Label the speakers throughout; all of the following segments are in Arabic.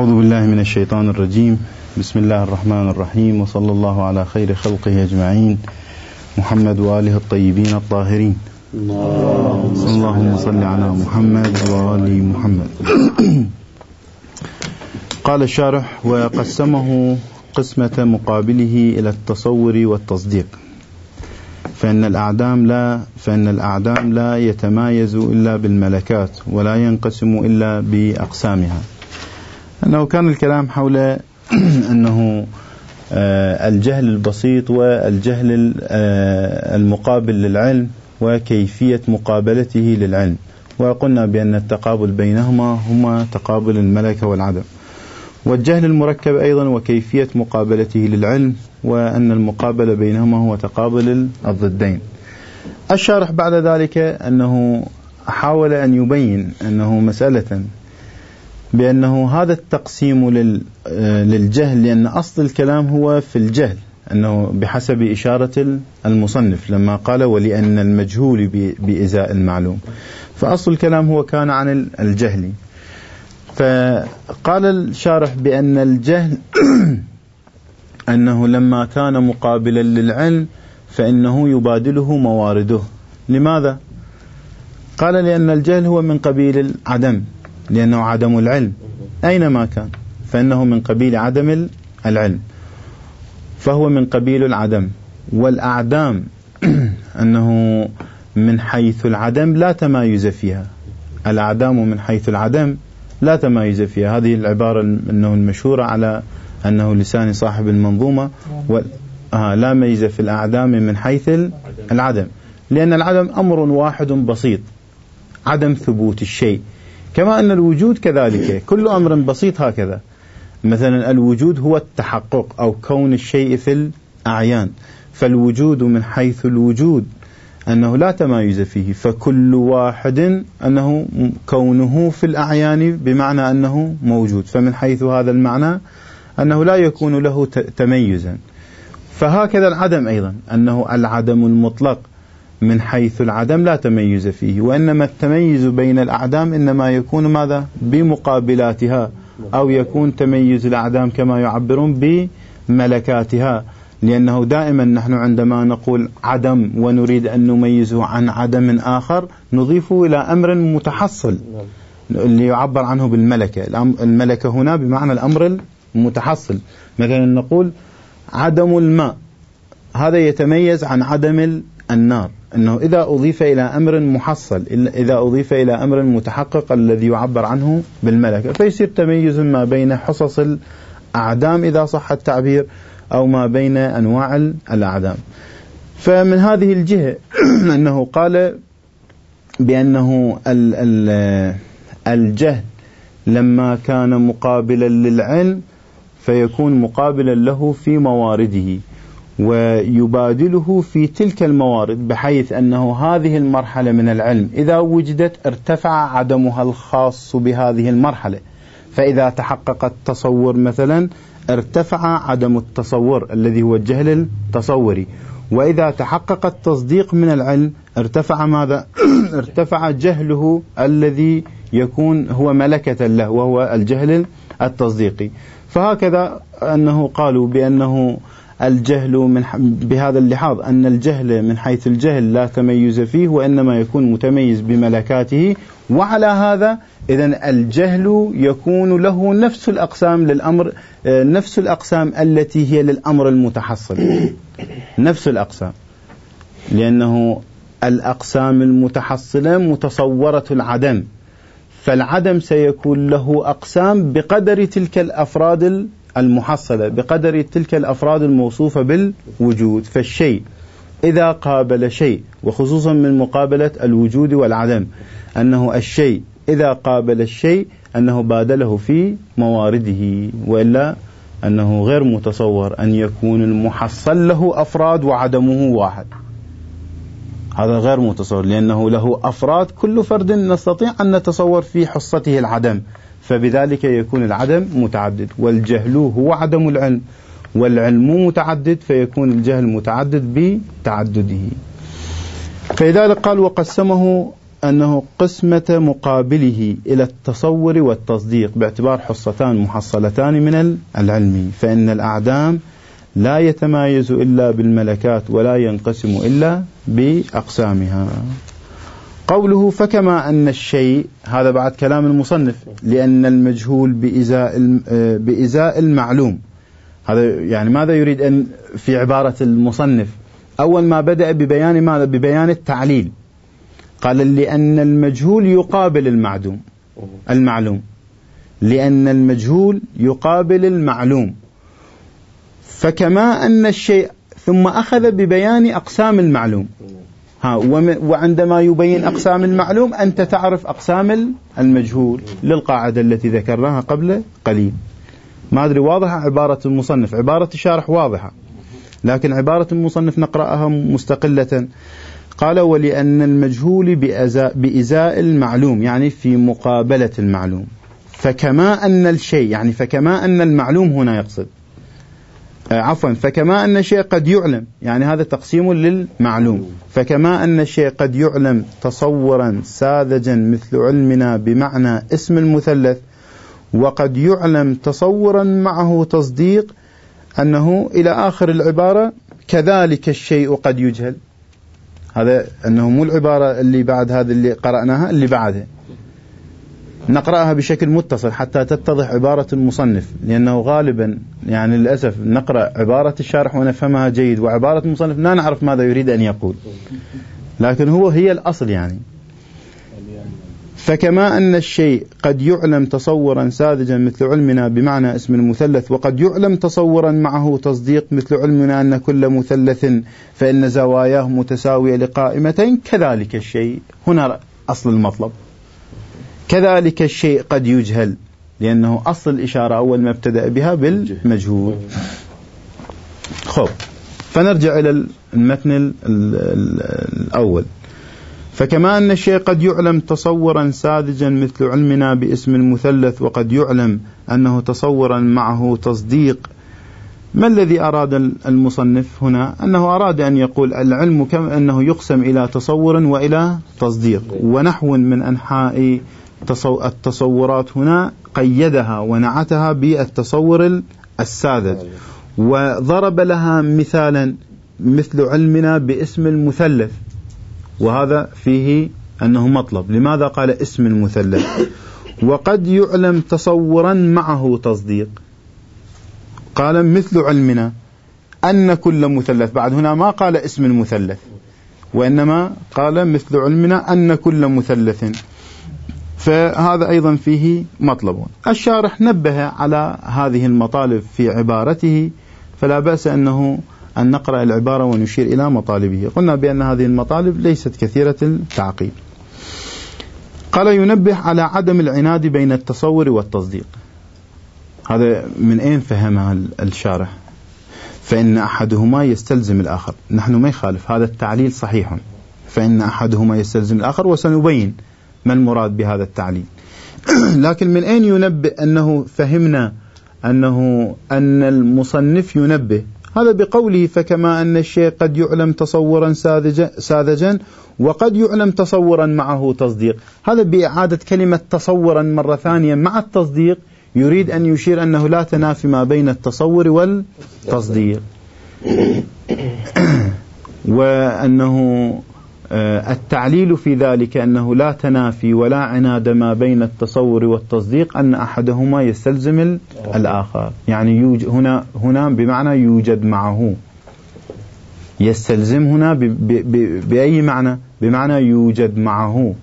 Speaker 1: أعوذ بالله من الشيطان الرجيم. بسم الله الرحمن الرحيم، وصلى الله على خير خلقه أجمعين محمد وآله الطيبين الطاهرين. اللهم صل على محمد وآل محمد. قال الشارح: وقسمه قسمة مقابله إلى التصور والتصديق، فإن الأعدام لا يتمايز إلا بالملكات، ولا ينقسم إلا بأقسامها. أنه كان الكلام حول أنه الجهل البسيط والجهل المقابل للعلم وكيفية مقابلته للعلم، وقلنا بأن التقابل بينهما هما تقابل الملكة والعدم، والجهل المركب أيضا وكيفية مقابلته للعلم، وأن المقابل بينهما هو تقابل الضدين. الشارح بعد ذلك أنه حاول أن يبين أنه مسألة بأنه هذا التقسيم للجهل، لأن أصل الكلام هو في الجهل، أنه بحسب إشارة المصنف لما قال ولأن المجهول بإزاء المعلوم، فأصل الكلام هو كان عن الجهل. فقال الشارح بأن الجهل أنه لما كان مقابلا للعلم فإنه يبادله موارده. لماذا؟ قال لأن الجهل هو من قبيل العدم، لأنه عدم العلم أينما كان فإنه من قبيل عدم العلم، فهو من قبيل العدم. والأعدام أنه من حيث العدم لا تمايز فيها، الأعدام من حيث العدم لا تمايز فيها. هذه العبارة أنه المشهورة على أنه لسان صاحب المنظومة، لا ميز في الأعدام من حيث العدم، لأن العدم أمر واحد بسيط، عدم ثبوت الشيء، كما أن الوجود كذلك كل أمر بسيط هكذا. مثلا الوجود هو التحقق أو كون الشيء في الأعيان، فالوجود من حيث الوجود أنه لا تمايز فيه، فكل واحد أنه كونه في الأعيان بمعنى أنه موجود، فمن حيث هذا المعنى أنه لا يكون له تميزا. فهكذا العدم أيضا أنه العدم المطلق من حيث العدم لا تميز فيه، وإنما التميز بين الأعدام إنما يكون ماذا؟ بمقابلاتها، أو يكون تميز الأعدام كما يعبرون بملكاتها، لأنه دائما نحن عندما نقول عدم ونريد أن نميزه عن عدم آخر نضيفه إلى أمر متحصل اللي يعبر عنه بالملكة. الملكة هنا بمعنى الأمر المتحصل. مثلا نقول عدم الماء، هذا يتميز عن عدم النار، أنه إذا أضيف إلى أمر محصل، إذا أضيف إلى أمر متحقق الذي يعبر عنه بالملكة، فيصير تميز ما بين حصص الأعدام إذا صح التعبير، أو ما بين أنواع الأعدام. فمن هذه الجهة أنه قال بأنه الجهل لما كان مقابلا للعلم فيكون مقابلا له في موارده، ويبادله في تلك الموارد، بحيث أنه هذه المرحلة من العلم إذا وجدت ارتفع عدمها الخاص بهذه المرحلة، فإذا تحقق التصور مثلا ارتفع عدم التصور الذي هو الجهل التصوري، وإذا تحقق التصديق من العلم ارتفع ماذا؟ ارتفع جهله الذي يكون هو ملكة له، وهو الجهل التصديقي. فهكذا أنه قالوا بأنه الجهل بهذا اللحاظ أن الجهل من حيث الجهل لا تميز فيه، وإنما يكون متميز بملكاته. وعلى هذا إذن الجهل يكون له نفس الأقسام للأمر، نفس الأقسام التي هي للأمر المتحصل، نفس الأقسام، لأنه الأقسام المتحصلة متصورة العدم، فالعدم سيكون له أقسام بقدر تلك الأفراد المحصلة، بقدر تلك الأفراد الموصوفة بالوجود. فالشيء إذا قابل شيء، وخصوصا من مقابلة الوجود والعدم، أنه الشيء إذا قابل الشيء أنه بادله في موارده، وإلا أنه غير متصور أن يكون المحصل له أفراد وعدمه واحد، هذا غير متصور، لأنه له أفراد كل فرد نستطيع أن نتصور في حصته العدم، فبذلك يكون العدم متعدد. والجهل هو عدم العلم، والعلم متعدد، فيكون الجهل متعدد بتعدده. فلذلك قال وقسمه أنه قسمة مقابله إلى التصور والتصديق باعتبار حصتان محصلتان من العلم، فإن الأعدام لا يتمايز إلا بالملكات ولا ينقسم إلا بأقسامها. قوله فكما أن الشيء، هذا بعد كلام المصنف، لأن المجهول بإزاء المعلوم. هذا يعني ماذا يريد أن في عبارة المصنف؟ أول ما بدأ ببيان ماذا؟ ببيان التعليل. قال لأن المجهول يقابل المعلوم، لأن المجهول يقابل المعلوم، فكما أن الشيء، ثم أخذ ببيان أقسام المعلوم. وعندما يبين أقسام المعلوم أنت تعرف أقسام المجهول للقاعدة التي ذكرناها قبل قليل. ما أدري واضحة عبارة المصنف؟ عبارة الشارح واضحة، لكن عبارة المصنف نقرأها مستقلة. قال ولأن المجهول بإزاء المعلوم، يعني في مقابلة المعلوم. فكما أن الشيء، يعني فكما أن المعلوم هنا يقصد، فكما أن الشيء قد يعلم، يعني هذا تقسيم للمعلوم. فكما أن الشيء قد يعلم تصورا ساذجا مثل علمنا بمعنى اسم المثلث، وقد يعلم تصورا معه تصديق، أنه إلى آخر العبارة كذلك الشيء قد يجهل. هذا أنه مو العبارة اللي بعد هذا اللي قرأناها، اللي بعدها نقرأها بشكل متصل حتى تتضح عبارة المصنف، لأنه غالبا يعني للأسف نقرأ عبارة الشارح ونفهمها جيد، وعبارة المصنف لا نعرف ماذا يريد أن يقول، لكن هي الأصل. يعني فكما أن الشيء قد يعلم تصورا ساذجا مثل علمنا بمعنى اسم المثلث، وقد يعلم تصورا معه تصديق مثل علمنا أن كل مثلث فإن زواياه متساوية لقائمتين، كذلك الشيء، هنا أصل المطلب، كذلك الشيء قد يجهل، لأنه أصل الإشارة أول ما ابتدأ بها بالمجهول. خب، فنرجع إلى المتن الأول. فكما أن الشيء قد يعلم تصورا ساذجا مثل علمنا باسم المثلث، وقد يعلم أنه تصورا معه تصديق. ما الذي أراد المصنف هنا؟ أنه أراد أن يقول العلم كما أنه يقسم إلى تصور وإلى تصديق، ونحو من أنحاء التصورات هنا قيدها ونعتها بالتصور الساذج، وضرب لها مثالا مثل علمنا باسم المثلث، وهذا فيه أنه مطلب. لماذا قال اسم المثلث؟ وقد يعلم تصورا معه تصديق. قال مثل علمنا أن كل مثلث، بعد هنا ما قال اسم المثلث، وإنما قال مثل علمنا أن كل مثلث، فهذا أيضا فيه مطلب. الشارح نبه على هذه المطالب في عبارته، فلا بأس أن نقرأ العبارة ونشير إلى مطالبه. قلنا بأن هذه المطالب ليست كثيرة التعقيد. قال ينبه على عدم العناد بين التصور والتصديق. هذا من أين فهمها الشارح؟ فإن أحدهما يستلزم الآخر. نحن ما يخالف، هذا التعليل صحيح، فإن أحدهما يستلزم الآخر، وسنبين ما المراد بهذا التعليل. لكن من أين ينبه أنه فهمنا أن المصنف ينبه؟ هذا بقوله فكما أن الشيء قد يعلم تصورا ساذجا وقد يعلم تصورا معه تصديق. هذا بإعادة كلمة تصورا مرة ثانية مع التصديق يريد أن يشير أنه لا تنافي ما بين التصور والتصديق، وأنه التعليل في ذلك أنه لا تنافي ولا عناد ما بين التصور والتصديق، أن أحدهما يستلزم الآخر. يعني هنا بمعنى يوجد معه، يستلزم هنا بأي معنى؟ بمعنى يوجد معه.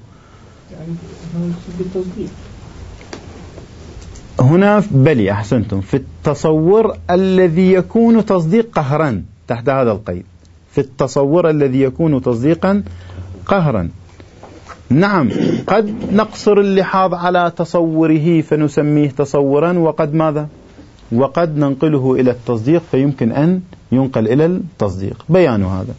Speaker 1: هنا بلي أحسنتم، في التصور الذي يكون تصديق قهرا، تحت هذا القيد، في التصور الذي يكون تصديقا قهرا. نعم، قد نقصر اللحاظ على تصوره فنسميه تصورا، وقد ماذا؟ وقد ننقله إلى التصديق فيمكن أن ينقل إلى التصديق. بيان هذا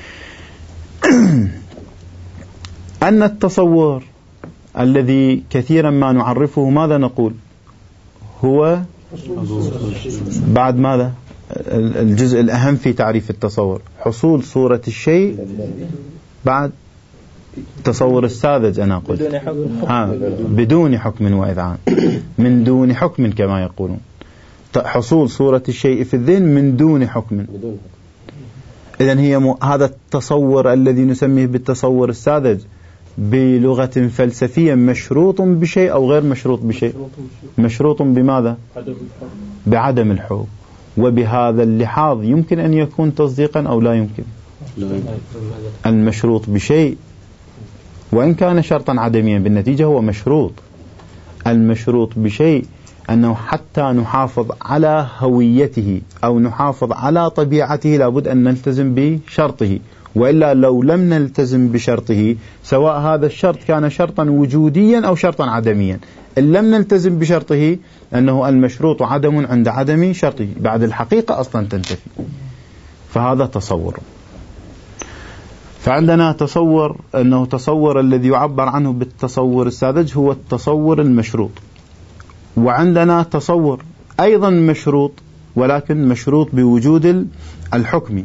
Speaker 1: أن التصور الذي كثيرا ما نعرفه ماذا نقول؟ هو بعد ماذا؟ الجزء الأهم في تعريف التصور حصول صورة الشيء بعد التصور الساذج أنا قلت بدون حكم وإذعان، من دون حكم كما يقولون، حصول صورة الشيء في الذهن من دون حكم. إذن هي هذا التصور الذي نسميه بالتصور الساذج بلغة فلسفية مشروط بشيء أو غير مشروط بشيء؟ مشروط بماذا؟ بعدم الحكم. وبهذا اللحاظ يمكن أن يكون تصديقا أو لا يمكن. المشروط بشيء وإن كان شرطا عدميا بالنتيجة هو مشروط. المشروط بشيء أنه حتى نحافظ على هويته أو نحافظ على طبيعته لابد أن نلتزم بشرطه، وإلا لو لم نلتزم بشرطه سواء هذا الشرط كان شرطا وجوديا أو شرطا عدميا، إن لم نلتزم بشرطه أنه المشروط عدم عند عدم شرطه، بعد الحقيقة أصلا تنتفي. فهذا تصور. فعندنا تصور أنه تصور الذي يعبر عنه بالتصور الساذج هو التصور المشروط، وعندنا تصور أيضا مشروط ولكن مشروط بوجود الحكم،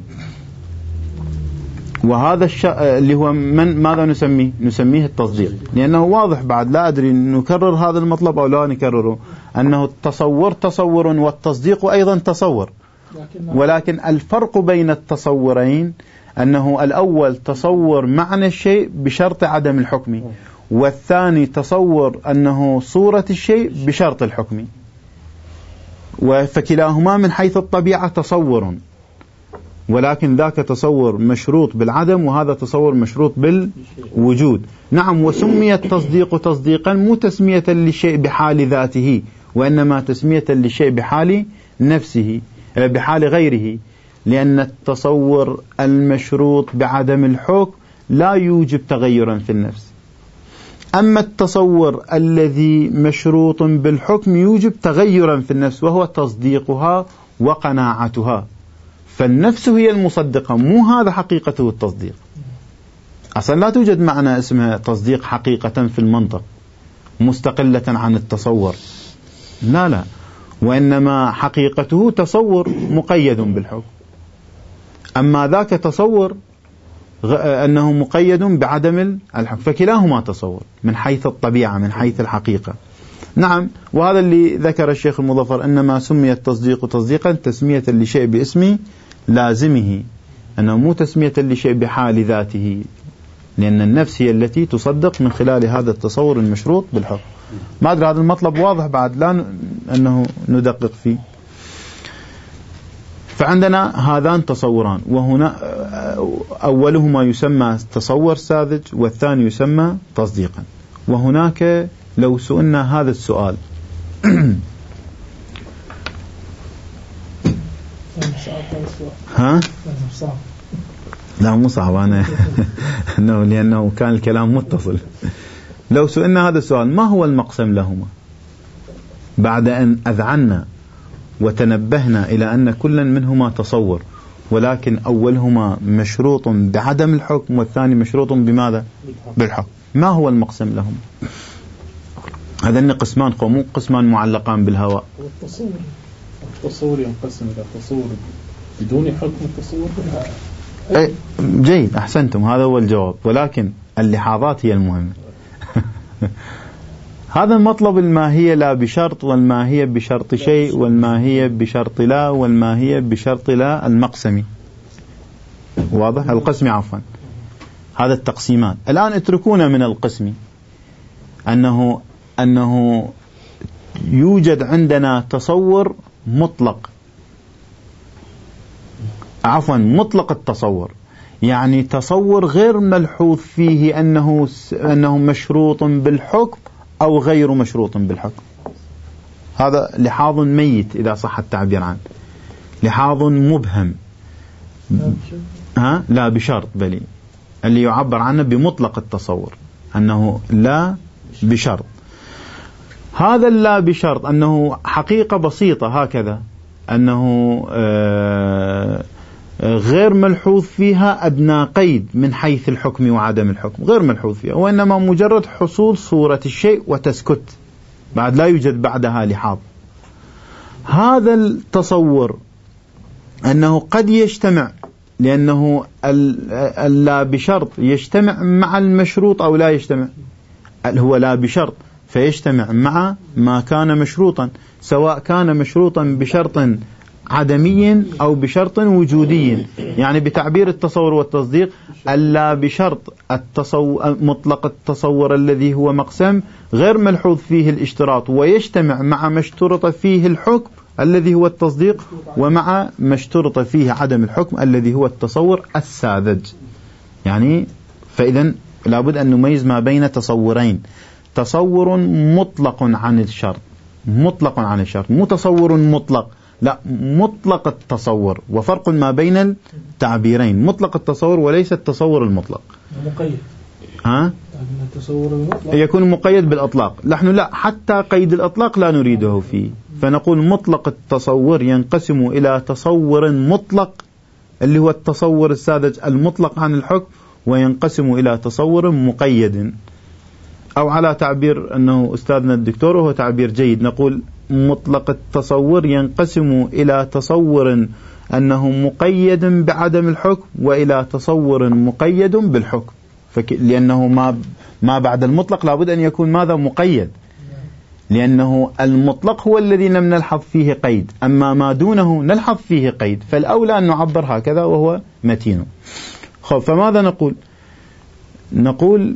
Speaker 1: وهذا اللي هو ماذا نسميه التصديق، لأنه واضح بعد لا أدري نكرر هذا المطلب أو لا نكرره، أنه التصور تصور والتصديق أيضا تصور، ولكن الفرق بين التصورين أنه الأول تصور معنى الشيء بشرط عدم الحكم، والثاني تصور أنه صورة الشيء بشرط الحكم، فكلاهما من حيث الطبيعة تصور، ولكن ذاك تصور مشروط بالعدم وهذا تصور مشروط بالوجود. نعم، وسمي التصديق تصديقا مو تسمية للشيء بحال ذاته، وإنما تسمية للشيء بحال نفسه بحال غيره، لأن التصور المشروط بعدم الحكم لا يوجب تغيرا في النفس، أما التصور الذي مشروط بالحكم يوجب تغيرا في النفس وهو تصديقها وقناعتها، فالنفس هي المصدقة، مو هذا حقيقته التصديق. أصلا لا توجد معنى اسمها تصديق حقيقة في المنطق مستقلة عن التصور، لا، وإنما حقيقته تصور مقيد بالحكم، أما ذاك تصور أنه مقيد بعدم الحكم، فكلاهما تصور من حيث الطبيعة من حيث الحقيقة. نعم، وهذا اللي ذكر الشيخ المظفر، إنما سمي التصديق تصديقا تسمية لشيء باسم لازمه، أنه مو تسمية لشيء بحال ذاته، لأن النفس هي التي تصدق من خلال هذا التصور المشروط بالحكم. ما أدري هذا المطلب واضح بعد لا أنه ندقق فيه. فعندنا هذان تصوران، وهنا أولهما يسمى تصور ساذج والثاني يسمى تصديقا. وهناك لو سئلنا هذا السؤال ها؟ لا مو صعب أنا لأنه كان الكلام متصل. لو سئلنا هذا السؤال ما هو المقسم لهما بعد أن أذعنا وتنبهنا إلى أن كل منهما تصور، ولكن أولهما مشروط بعدم الحكم والثاني مشروط بماذا؟ بالحكم، ما هو المقسم لهم؟ هذين قسمان مو قسمان معلقان بالهواء.
Speaker 2: التصور ينقسم إلى تصور بدون حكم التصور.
Speaker 1: جيد، أحسنتم، هذا هو الجواب، ولكن اللحاظات هي المهمة. هذا المطلب الماهية لا بشرط، والماهية بشرط شيء، والماهية بشرط لا، والماهية بشرط لا المقسمي، واضح؟ القسمي عفوا. هذا التقسيمان الآن اتركونا من القسم، أنه يوجد عندنا تصور مطلق، عفوا مطلق التصور، يعني تصور غير ملحوظ فيه أنه مشروط بالحكم أو غير مشروط بالحكم. هذا لحاظ ميت إذا صح التعبير عنه، لحاظ مبهم. لا بشرط، بل اللي يعبر عنه بمطلق التصور أنه لا بشرط. هذا اللا بشرط أنه حقيقة بسيطة هكذا، أنه غير ملحوظ فيها أدنى قيد من حيث الحكم وعدم الحكم، غير ملحوظ فيها، وإنما مجرد حصول صورة الشيء وتسكت، بعد لا يوجد بعدها لحاظ. هذا التصور أنه قد يجتمع لأنه اللا بشرط يجتمع مع المشروط أو لا يجتمع. هو لا بشرط فيجتمع مع ما كان مشروطا، سواء كان مشروطا بشرط عدمي أو بشرط وجودي. يعني بتعبير التصور والتصديق، اللا بشرط مطلق التصور الذي هو مقسم غير ملحوظ فيه الاشتراط، ويجتمع مع ما اشترط فيه الحكم الذي هو التصديق، ومع ما اشترط فيه عدم الحكم الذي هو التصور الساذج. يعني فإذا لابد أن نميز ما بين تصورين: تصور مطلق عن الشرط، مطلق عن الشرط، مو تصور مطلق، لا، مطلق التصور، وفرق ما بين التعبيرين: مطلق التصور وليس التصور المطلق.
Speaker 2: مقيد. التصور المطلق
Speaker 1: يكون مقيد بالإطلاق، نحن لا، حتى قيد الإطلاق لا نريده فيه، فنقول مطلق التصور ينقسم إلى تصور مطلق اللي هو التصور الساذج المطلق عن الحكم، وينقسم إلى تصور مقيد. أو على تعبير أنه أستاذنا الدكتور وهو تعبير جيد، نقول مطلق التصور ينقسم إلى تصور أنه مقيد بعدم الحكم، وإلى تصور مقيد بالحكم، لأنه ما بعد المطلق لابد أن يكون ماذا؟ مقيد، لأنه المطلق هو الذي لم نلحظ فيه قيد، أما ما دونه نلحظ فيه قيد، فالأولى أن نعبر هكذا وهو متين. فماذا نقول؟ نقول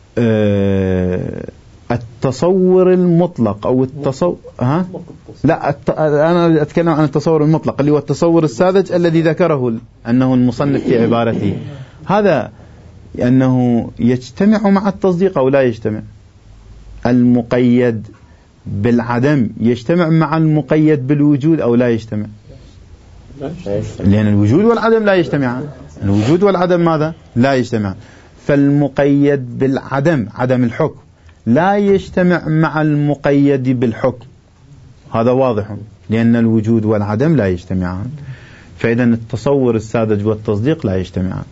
Speaker 1: التصور المطلق أو التصور لا، أنا أتكلم عن التصور المطلق اللي هو التصور الساذج الذي ذكره أنه المصنف في عبارته، هذا أنه يجتمع مع التصديق أو لا يجتمع. المقيد بالعدم يجتمع مع المقيد بالوجود أو لا يجتمع؟ لأن الوجود والعدم لا يجتمعان. الوجود والعدم ماذا؟ لا يجتمعان. فالمقيد بالعدم، عدم الحكم، لا يجتمع مع المقيد بالحكم، هذا واضح، لأن الوجود والعدم لا يجتمعان. فإذا التصور الساذج والتصديق لا يجتمعان.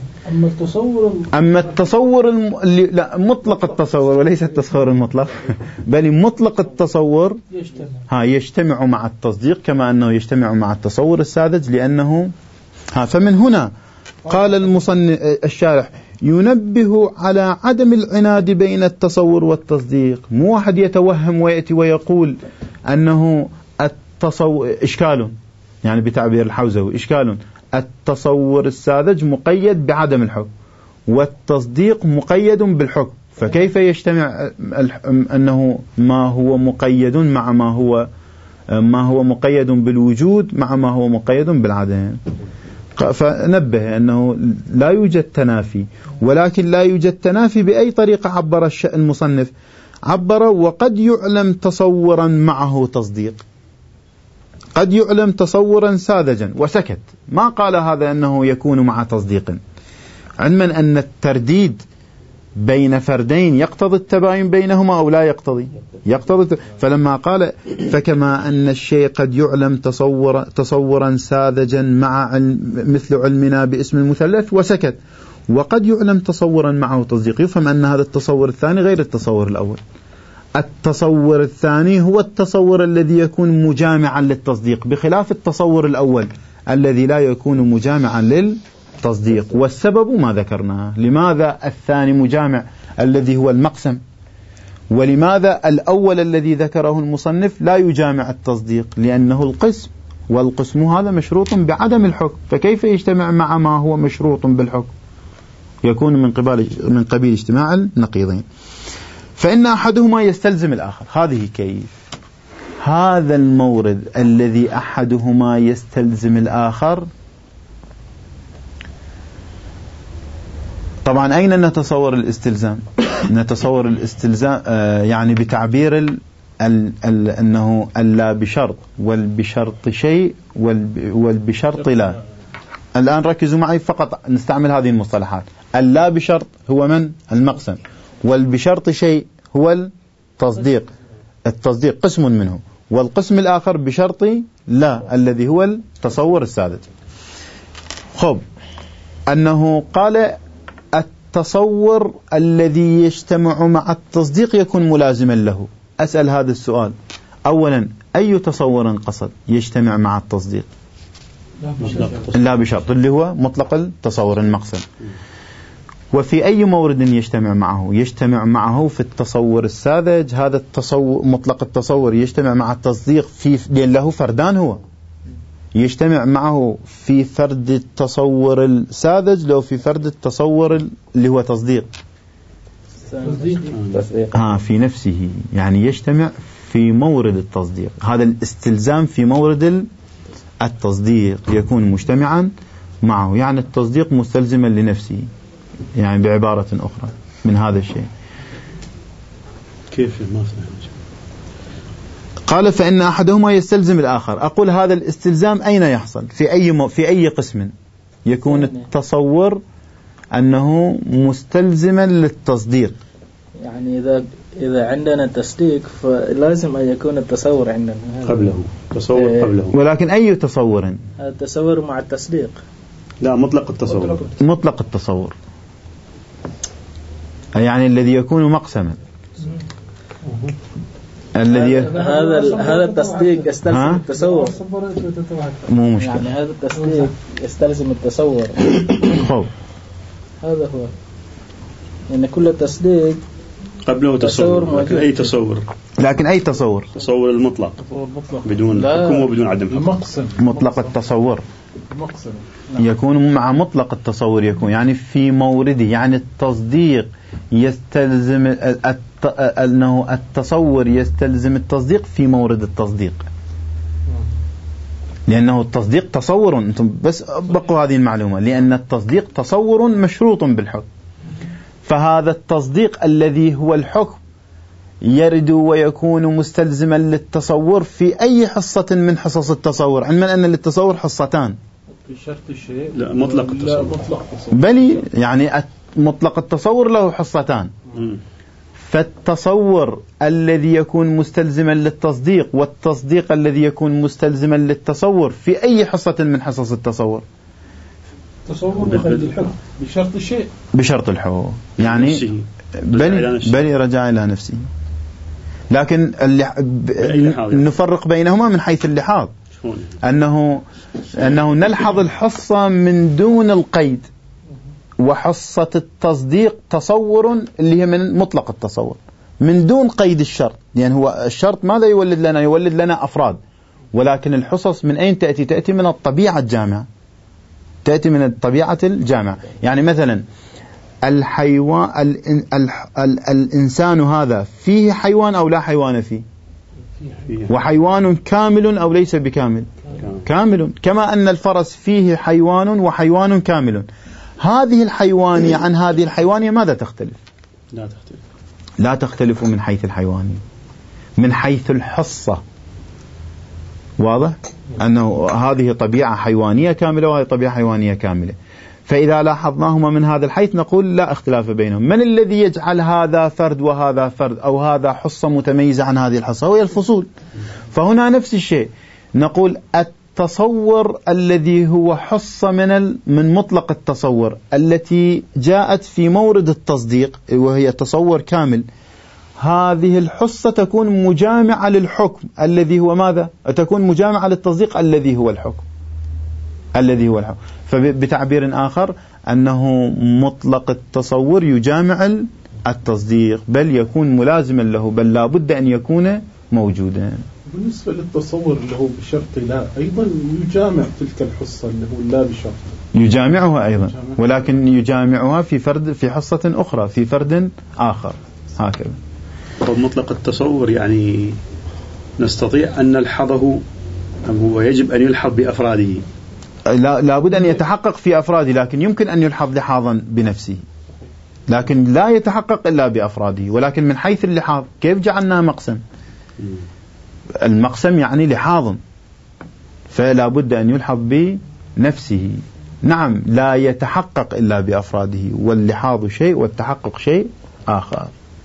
Speaker 1: أما التصور لا، مطلق التصور وليس التصور المطلق، بل مطلق التصور يجتمع مع التصديق كما أنه يجتمع مع التصور الساذج، لأنه فمن هنا قال المصنف الشارح ينبه على عدم العناد بين التصور والتصديق. مو واحد يتوهم ويأتي ويقول أنه التصور إشكال، يعني بتعبير الحوزوي إشكال، التصور الساذج مقيد بعدم الحكم والتصديق مقيد بالحكم، فكيف يجتمع أنه ما هو مقيد مع ما هو مقيد بالوجود مع ما هو مقيد بالعدم؟ فنبه أنه لا يوجد تنافي، ولكن لا يوجد تنافي بأي طريقة عبر المصنف. عبر وقد يعلم تصورا معه تصديق، قد يعلم تصورا ساذجا، وسكت، ما قال هذا أنه يكون مع تصديق، علما أن الترديد بين فردين يقتضي التباين بينهما أو لا يقتضي. فلما قال فكما أن الشيء قد يعلم تصورا ساذجا مع مثل علمنا باسم المثلث، وسكت، وقد يعلم تصورا معه تصديق، يفهم أن هذا التصور الثاني غير التصور الأول. التصور الثاني هو التصور الذي يكون مجامعا للتصديق، بخلاف التصور الأول الذي لا يكون مجامعا للتصديق. والسبب ما ذكرناه، لماذا الثاني مجامع الذي هو المقسم، ولماذا الأول الذي ذكره المصنف لا يجامع التصديق؟ لأنه القسم، والقسم هذا مشروط بعدم الحكم، فكيف يجتمع مع ما هو مشروط بالحكم؟ يكون من قبيل اجتماع النقيضين، فإن أحدهما يستلزم الآخر. هذه كيف؟ هذا المورد الذي أحدهما يستلزم الآخر، طبعا أين نتصور الاستلزام؟ نتصور الاستلزام يعني بتعبير أنه اللا بشرط والبشرط شيء والبشرط لا. الآن ركزوا معي، فقط نستعمل هذه المصطلحات. اللا بشرط هو من؟ المقسم، والبشرط شيء هو التصديق قسم منه، والقسم الآخر بشرط لا الذي هو التصور الساذج. خب، أنه قال التصور الذي يجتمع مع التصديق يكون ملازما له. أسأل هذا السؤال أولا، أي تصور قصد يجتمع مع التصديق؟ لا بشرط اللي هو مطلق التصور المقسم. وفي أي مورد يجتمع معه؟ يجتمع معه في التصور الساذج. هذا التصور مطلق التصور يجتمع مع التصديق لأن له فردان، هو يجتمع معه في فرد التصور الساذج لو في فرد التصور اللي هو تصديق في نفسه، يعني يجتمع في مورد التصديق. هذا الاستلزام في مورد التصديق يكون مجتمعا معه، يعني التصديق مستلزما لنفسه، يعني بعبارة أخرى من هذا الشيء.
Speaker 3: كيف ما
Speaker 1: قال فإن أحدهما يستلزم الآخر. أقول هذا الاستلزام أين يحصل؟ في أي قسم يكون التصور أنه مستلزما للتصديق؟
Speaker 4: يعني إذا عندنا تصديق فلازم أن يكون التصور عندنا
Speaker 3: قبله، تصور قبله.
Speaker 1: ولكن أي تصور؟
Speaker 4: التصور مع التصديق.
Speaker 3: لا، مطلق التصور.
Speaker 1: مطلق التصور يعني الذي يكون مقسما، الذي
Speaker 4: هذا التصديق يستلزم التصور.
Speaker 1: مو مشكلة،
Speaker 4: يعني هذا التصديق يستلزم التصور. هذا هو، يعني كل تصديق
Speaker 3: قبله تصور، لكن أي تصور.
Speaker 1: لكن أي تصور؟
Speaker 3: تصور المطلق بدون حكم وبدون عدم حكم.
Speaker 1: مطلق التصور يكون مع مطلق التصور، يكون يعني في مورده، يعني التصديق يستلزم أنه التصور يستلزم التصديق في مورد التصديق، لأنه التصديق تصور. أنتم بس بقوا هذه المعلومة، لأن التصديق تصور مشروط بالحكم. فهذا التصديق الذي هو الحكم يرد ويكون مستلزما للتصور في أي حصة من حصص التصور، علما أن للتصور حصتان.
Speaker 2: بشرط الشيء
Speaker 3: لا، مطلق التصور.
Speaker 1: بل يعني مطلق التصور له حصتان. فالتصور الذي يكون مستلزما للتصديق والتصديق الذي يكون مستلزما للتصور في أي حصة من حصص التصور؟
Speaker 2: تصور بقيد الحكم بشرط الشيء،
Speaker 1: بشرط الحكم، يعني بل رجع إلى نفسه. لكن نفرق بينهما من حيث اللحاظ، أنه نلحظ الحصة من دون القيد، وحصة التصديق تصور اللي هي من مطلق التصور من دون قيد الشرط. يعني هو الشرط ماذا يولد لنا؟ يولد لنا أفراد، ولكن الحصص من أين تأتي؟ تأتي من الطبيعة الجامعة، تأتي من الطبيعة الجامعة. يعني مثلا الحيوان الإنسان هذا فيه حيوان أو لا حيوان فيه؟ وحيوان كامل أو ليس بكامل؟ كامل. كما أن الفرس فيه حيوان وحيوان كامل. هذه الحيوانية عن هذه الحيوانية ماذا تختلف؟ لا تختلف من حيث الحيوانية، من حيث الحصة. واضح؟ أنه هذه طبيعة حيوانية كاملة وهذه طبيعة حيوانية كاملة. فإذا لاحظناهما من هذا الحيث نقول لا اختلاف بينهم. من الذي يجعل هذا فرد وهذا فرد أو هذا حصة متميزة عن هذه الحصة؟ هو الفصول. فهنا نفس الشيء، نقول التصور الذي هو حصة من مطلق التصور التي جاءت في مورد التصديق وهي تصور كامل، هذه الحصة تكون مجامعة للحكم الذي هو ماذا؟ تكون مجامعة للتصديق الذي هو الحكم، فبتعبير آخر أنه مطلق التصور يجامع التصديق، بل يكون ملازما له، بل لا بد أن يكون موجودا.
Speaker 2: بالنسبة للتصور اللي هو بشرط لا، أيضا يجامع تلك الحصة اللي هو لا بشرط،
Speaker 1: يجامعها أيضا، ولكن يجامعها في حصة أخرى، في فرد آخر، هكذا.
Speaker 3: مطلق التصور يعني نستطيع أن نلحظه، هو يجب أن يلحظ بأفراده،
Speaker 1: لا بد أن يتحقق في أفراده، لكن يمكن أن يلحظ لحاظا بنفسه، لكن لا يتحقق إلا بأفراده. ولكن من حيث اللحاظ كيف جعلناه مقسم؟ المقسم يعني لحاظ، فلا بد أن يلحظ بنفسه. نعم، لا يتحقق إلا بأفراده، واللحاظ شيء والتحقق شيء آخر.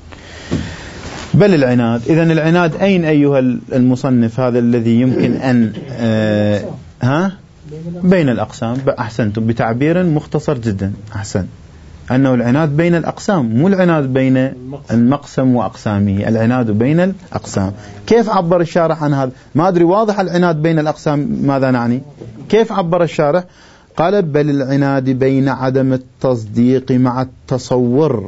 Speaker 1: بل العناد، إذن العناد أين أيها المصنف هذا الذي يمكن أن بين الأقسام؟ أحسنتم، بتعبير مختصر جدا، أحسن، أنه العناد بين الأقسام، مو العناد بين المقسم وأقسامه، العناد بين الأقسام. كيف عبر الشارح عن هذا؟ ما أدري، واضح العناد بين الأقسام ماذا نعني؟ كيف عبر الشارح؟ قال بل العناد بين عدم التصديق مع التصور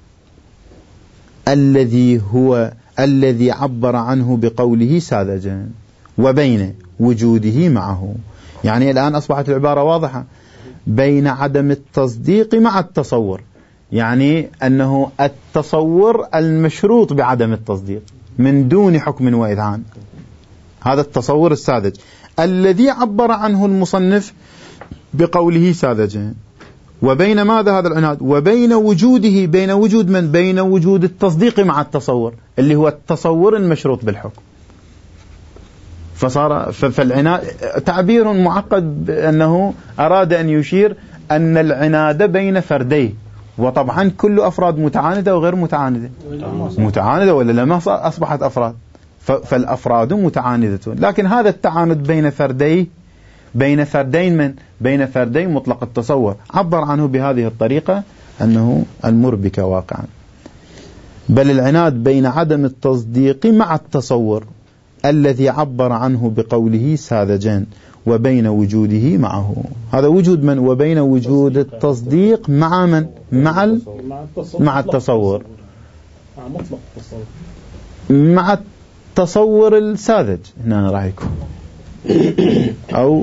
Speaker 1: الذي عبر عنه بقوله ساذجا وبين وجوده معه. يعني الآن أصبحت العبارة واضحة، بين عدم التصديق مع التصور، يعني أنه التصور المشروط بعدم التصديق من دون حكم وإذعان، هذا التصور الساذج الذي عبر عنه المصنف بقوله ساذجا. وبين ماذا هذا العناد؟ وبين وجوده، بين وجود من؟ بين وجود التصديق مع التصور اللي هو التصور المشروط بالحكم. فالعناد تعبير معقد بأنه أراد أن يشير أن العناد بين فرديه، وطبعا كل أفراد متعاندة وغير متعاندة، متعاندة ولا لما أصبحت أفراد، فالأفراد متعاندة، لكن هذا التعاند بين فرديه، بين فردين من؟ بين فردين مطلق التصور، عبر عنه بهذه الطريقة أنه المربك واقعا. بل العناد بين عدم التصديق مع التصور الذي عبر عنه بقوله ساذجان وبين وجوده معه. هذا وجود من؟ وبين وجود التصديق مع من؟ مع التصور، مع التصور الساذج هنا راح يكون أو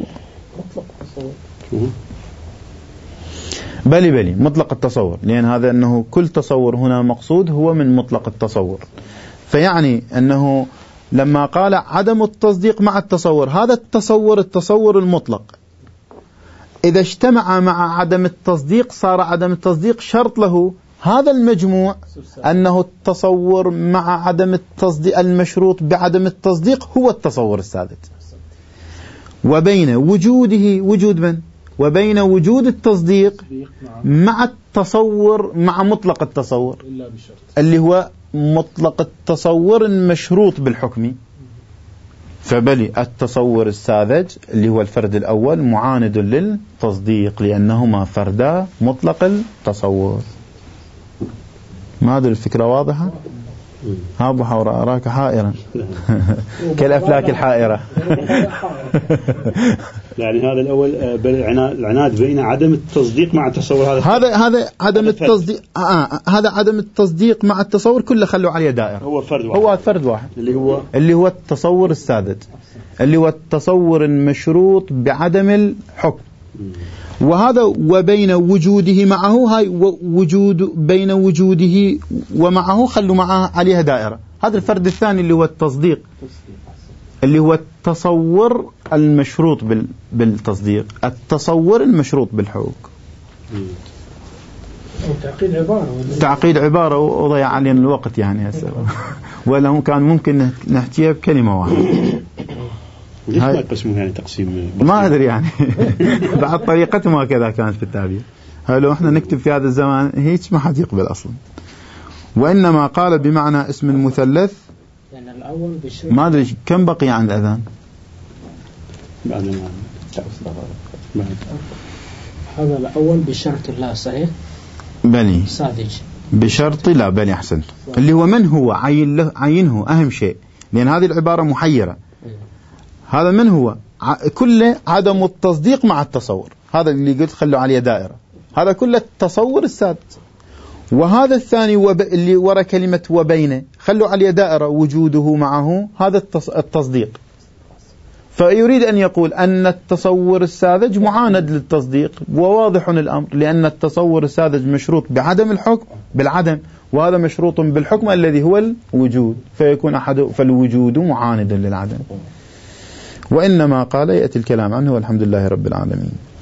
Speaker 1: بلي مطلق التصور، لأن هذا أنه كل تصور هنا مقصود هو من مطلق التصور. فيعني أنه لما قال عدم التصديق مع التصور، هذا التصور المطلق إذا اجتمع مع عدم التصديق صار عدم التصديق شرط له. هذا المجموع أنه التصور مع عدم التصديق المشروط بعدم التصديق هو التصور الساذج. وبين وجوده، وجود من؟ وبين وجود التصديق مع التصور، مع مطلق التصور اللي هو مطلق التصور المشروط بالحكم. فبلي التصور الساذج اللي هو الفرد الأول معاند للتصديق لأنهما فردا مطلق التصور. ما أدري الفكرة واضحة؟ ها أبو حوراء أراك حائرا كالأفلاك الحائرة.
Speaker 3: يعني هذا الأول العناد بين عدم التصديق مع التصور،
Speaker 1: هذا عدم التصديق، هذا عدم التصديق مع التصور كله خلوا عليه دائرة، هو فرد واحد اللي هو التصور الساذج، اللي هو التصور المشروط بعدم الحكم. وهذا وبين وجوده معه، هاي وجود بين وجوده ومعه خلوا معه عليها دائرة. هذا الفرد الثاني اللي هو التصديق، اللي هو التصور المشروط بالتصديق، التصور المشروط بالحكم. تعقيد عبارة وضيع علينا الوقت يعني هسه ولا كان ممكن نحكيها بكلمة واحدة.
Speaker 3: ليش ما يقسمون يعني تقسيم؟
Speaker 1: ما أدري يعني بعد طريقتهم هكذا كانت في التعبير. لو احنا نكتب في هذا الزمان هيك ما حد يقبل أصلا. وإنما قال بمعنى اسم المثلث،
Speaker 5: يعني الأول
Speaker 1: ما أدري كم بقي عن الأذان.
Speaker 5: هذا الأول بشرط الله صحيح؟
Speaker 1: بني
Speaker 5: ساذج
Speaker 1: بشرط لا بني أحسن، اللي هو من هو عينه أهم شيء، لأن هذه العبارة محيرة. هذا من هو؟ كله عدم التصديق مع التصور، هذا اللي قلت خلوا عليه دائرة، هذا كله التصور السادس. وهذا الثاني اللي وراء كلمة وبينه خلوا عليه دائرة وجوده معه، هذا التصديق. فيريد أن يقول أن التصور الساذج معاند للتصديق، وواضح الأمر لأن التصور الساذج مشروط بعدم الحكم بالعدم، وهذا مشروط بالحكم الذي هو الوجود، فيكون فالوجود معاند للعدم. وإنما قال يأتي الكلام عنه والحمد لله رب العالمين.